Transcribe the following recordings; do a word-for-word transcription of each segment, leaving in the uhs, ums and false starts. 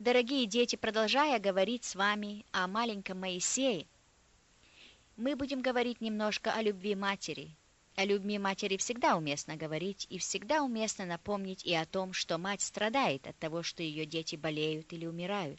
Дорогие дети, продолжая говорить с вами о маленьком Моисее, мы будем говорить немножко о любви матери. О любви матери всегда уместно говорить, и всегда уместно напомнить и о том, что мать страдает от того, что ее дети болеют или умирают.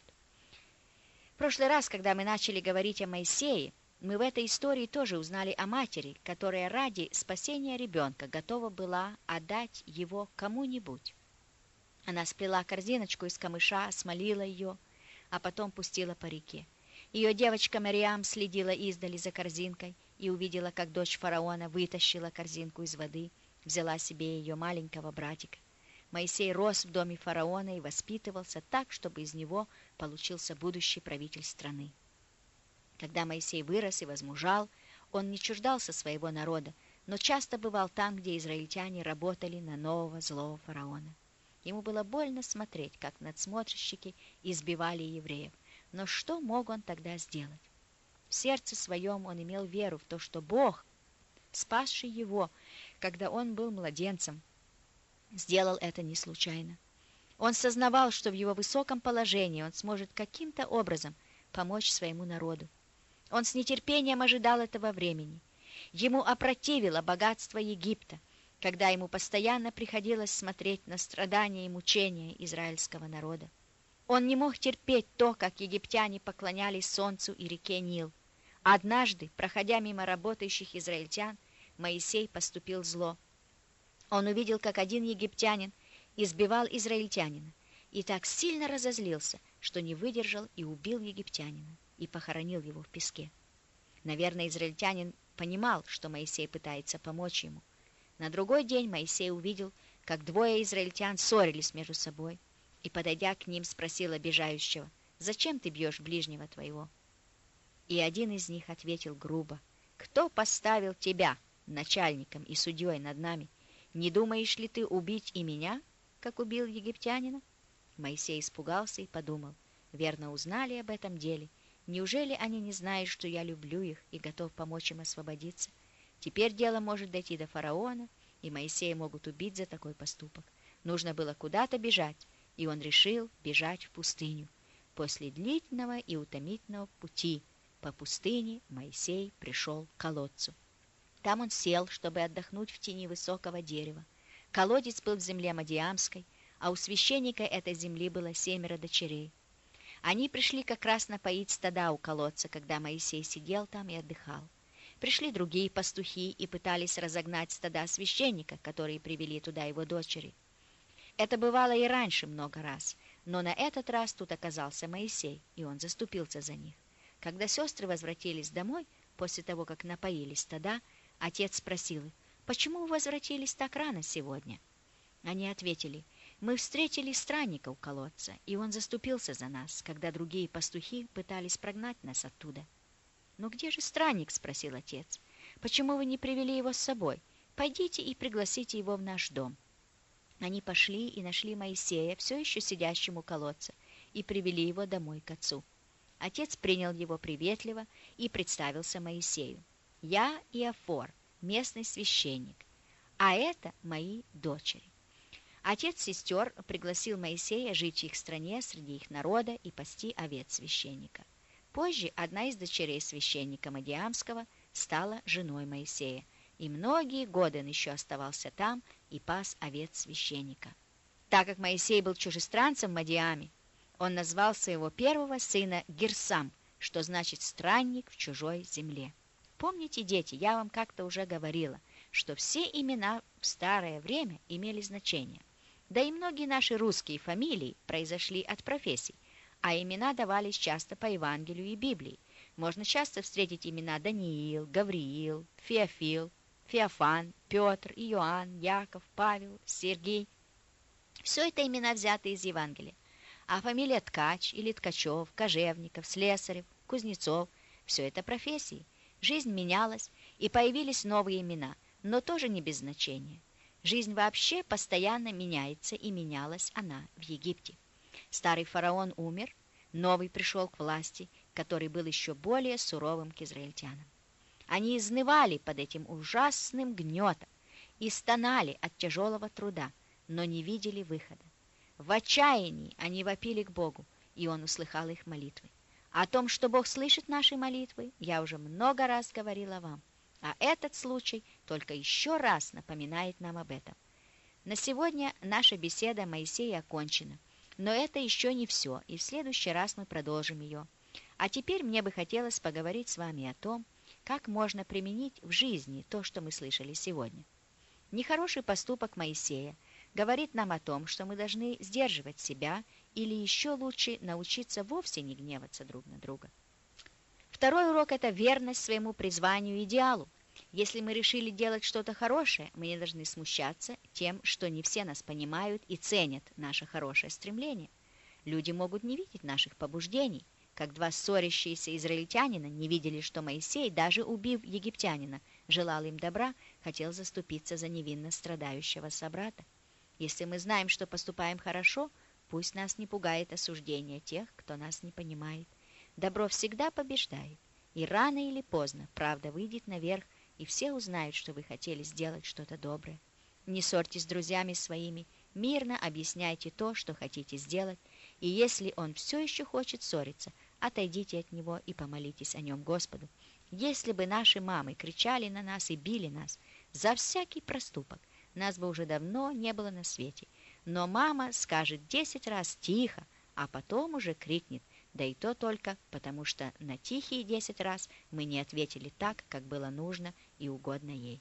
В прошлый раз, когда мы начали говорить о Моисее, мы в этой истории тоже узнали о матери, которая ради спасения ребенка готова была отдать его кому-нибудь. Она сплела корзиночку из камыша, смолила ее, а потом пустила по реке. Ее девочка Мариам следила издали за корзинкой и увидела, как дочь фараона вытащила корзинку из воды, взяла себе ее маленького братика. Моисей рос в доме фараона и воспитывался так, чтобы из него получился будущий правитель страны. Когда Моисей вырос и возмужал, он не чуждался своего народа, но часто бывал там, где израильтяне работали на нового злого фараона. Ему было больно смотреть, как надсмотрщики избивали евреев. Но что мог он тогда сделать? В сердце своем он имел веру в то, что Бог, спасший его, когда он был младенцем, сделал это не случайно. Он сознавал, что в его высоком положении он сможет каким-то образом помочь своему народу. Он с нетерпением ожидал этого времени. Ему опротивило богатство Египта, когда ему постоянно приходилось смотреть на страдания и мучения израильского народа. Он не мог терпеть то, как египтяне поклонялись солнцу и реке Нил. Однажды, проходя мимо работающих израильтян, Моисей поступил зло. Он увидел, как один египтянин избивал израильтянина, и так сильно разозлился, что не выдержал и убил египтянина, и похоронил его в песке. Наверное, израильтянин понимал, что Моисей пытается помочь ему. На другой день Моисей увидел, как двое израильтян ссорились между собой, и, подойдя к ним, спросил обижающего: «Зачем ты бьешь ближнего твоего?» И один из них ответил грубо: «Кто поставил тебя начальником и судьей над нами? Не думаешь ли ты убить и меня, как убил египтянина?» Моисей испугался и подумал: верно узнали об этом деле. Неужели они не знают, что я люблю их и готов помочь им освободиться? Теперь дело может дойти до фараона, и Моисея могут убить за такой поступок. Нужно было куда-то бежать, и он решил бежать в пустыню. После длительного и утомительного пути по пустыне Моисей пришел к колодцу. Там он сел, чтобы отдохнуть в тени высокого дерева. Колодец был в земле Мадиамской, а у священника этой земли было семеро дочерей. Они пришли как раз напоить стада у колодца, когда Моисей сидел там и отдыхал. Пришли другие пастухи и пытались разогнать стада священника, которые привели туда его дочери. Это бывало и раньше много раз, но на этот раз тут оказался Моисей, и он заступился за них. Когда сестры возвратились домой, после того, как напоили стада, отец спросил их: «Почему вы возвратились так рано сегодня?» Они ответили: «Мы встретили странника у колодца, и он заступился за нас, когда другие пастухи пытались прогнать нас оттуда». «Ну где же странник?» — спросил отец. «Почему вы не привели его с собой? Пойдите и пригласите его в наш дом». Они пошли и нашли Моисея, все еще сидящим у колодца, и привели его домой к отцу. Отец принял его приветливо и представился Моисею: «Я Иофор, местный священник, а это мои дочери». Отец сестер пригласил Моисея жить в их стране среди их народа и пасти овец священника. Позже одна из дочерей священника Мадиамского стала женой Моисея, и многие годы он еще оставался там и пас овец священника. Так как Моисей был чужестранцем в Мадиаме, он назвал своего первого сына Герсам, что значит «странник в чужой земле». Помните, дети, я вам как-то уже говорила, что все имена в старое время имели значение. Да и многие наши русские фамилии произошли от профессий, а имена давались часто по Евангелию и Библии. Можно часто встретить имена Даниил, Гавриил, Феофил, Феофан, Петр, Иоанн, Яков, Павел, Сергей. Все это имена взяты из Евангелия. А фамилия Ткач или Ткачев, Кожевников, Слесарев, Кузнецов – все это профессии. Жизнь менялась, и появились новые имена, но тоже не без значения. Жизнь вообще постоянно меняется, и менялась она в Египте. Старый фараон умер, новый пришел к власти, который был еще более суровым к израильтянам. Они изнывали под этим ужасным гнетом и стонали от тяжелого труда, но не видели выхода. В отчаянии они вопили к Богу, и Он услыхал их молитвы. О том, что Бог слышит наши молитвы, я уже много раз говорила вам, а этот случай только еще раз напоминает нам об этом. На сегодня наша беседа о Моисее окончена, но это еще не все, и в следующий раз мы продолжим ее. А теперь мне бы хотелось поговорить с вами о том, как можно применить в жизни то, что мы слышали сегодня. Нехороший поступок Моисея говорит нам о том, что мы должны сдерживать себя или еще лучше научиться вовсе не гневаться друг на друга. Второй урок – это верность своему призванию и идеалу. Если мы решили делать что-то хорошее, мы не должны смущаться тем, что не все нас понимают и ценят наше хорошее стремление. Люди могут не видеть наших побуждений, как два ссорящиеся израильтянина не видели, что Моисей, даже убив египтянина, желал им добра, хотел заступиться за невинно страдающего собрата. Если мы знаем, что поступаем хорошо, пусть нас не пугает осуждение тех, кто нас не понимает. Добро всегда побеждает, и рано или поздно правда выйдет наверх, и все узнают, что вы хотели сделать что-то доброе. Не ссорьтесь с друзьями своими, мирно объясняйте то, что хотите сделать, и если он все еще хочет ссориться, отойдите от него и помолитесь о нем Господу. Если бы наши мамы кричали на нас и били нас за всякий проступок, нас бы уже давно не было на свете. Но мама скажет десять раз «тихо», а потом уже крикнет, да и то только потому, что на тихие десять раз мы не ответили так, как было нужно и угодно ей.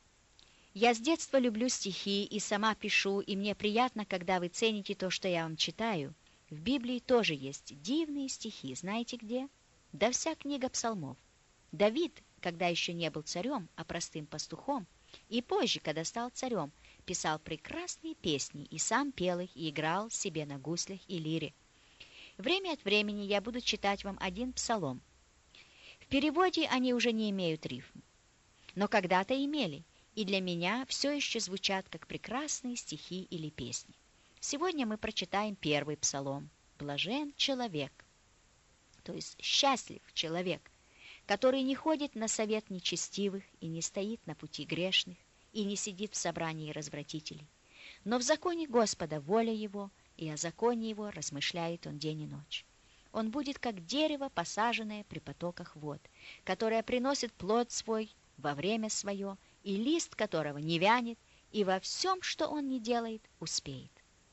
Я с детства люблю стихи и сама пишу, и мне приятно, когда вы цените то, что я вам читаю. В Библии тоже есть дивные стихи, знаете где? Да вся книга псалмов. Давид, когда еще не был царем, а простым пастухом, и позже, когда стал царем, писал прекрасные песни и сам пел их и играл себе на гуслях и лире. Время от времени я буду читать вам один псалом. В переводе они уже не имеют рифм, но когда-то имели, и для меня все еще звучат как прекрасные стихи или песни. Сегодня мы прочитаем первый псалом. «Блажен человек», то есть счастлив человек, который не ходит на совет нечестивых и не стоит на пути грешных и не сидит в собрании развратителей. Но в законе Господа воля его, и о законе его размышляет он день и ночь. Он будет как дерево, посаженное при потоках вод, которое приносит плод свой во время свое, и лист которого не вянет, и во всем, что он не делает, успеет.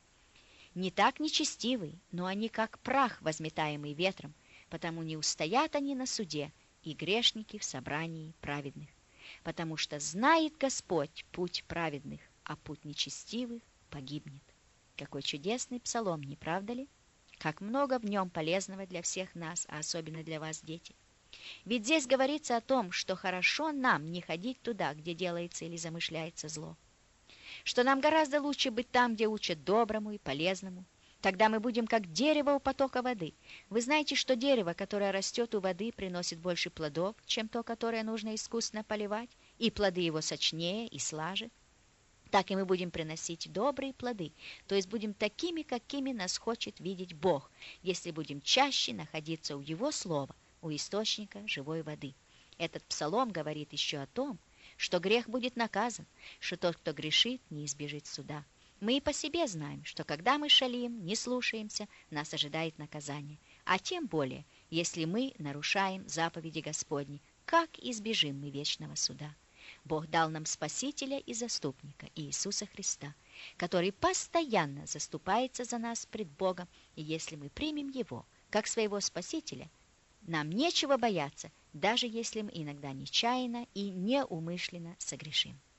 Не так нечестивый, но они как прах, возметаемый ветром, потому не устоят они на суде, и грешники в собрании праведных. Потому что знает Господь путь праведных, а путь нечестивых погибнет. Какой чудесный псалом, не правда ли? Как много в нем полезного для всех нас, а особенно для вас, дети. Ведь здесь говорится о том, что хорошо нам не ходить туда, где делается или замышляется зло. Что нам гораздо лучше быть там, где учат доброму и полезному. Тогда мы будем как дерево у потока воды. Вы знаете, что дерево, которое растет у воды, приносит больше плодов, чем то, которое нужно искусно поливать, и плоды его сочнее и слаже. Так и мы будем приносить добрые плоды, то есть будем такими, какими нас хочет видеть Бог, если будем чаще находиться у Его Слова, у источника живой воды. Этот псалом говорит еще о том, что грех будет наказан, что тот, кто грешит, не избежит суда. Мы и по себе знаем, что когда мы шалим, не слушаемся, нас ожидает наказание. А тем более, если мы нарушаем заповеди Господни, как избежим мы вечного суда? Бог дал нам Спасителя и Заступника, Иисуса Христа, который постоянно заступается за нас пред Богом, и если мы примем Его как своего Спасителя, нам нечего бояться, даже если мы иногда нечаянно и неумышленно согрешим.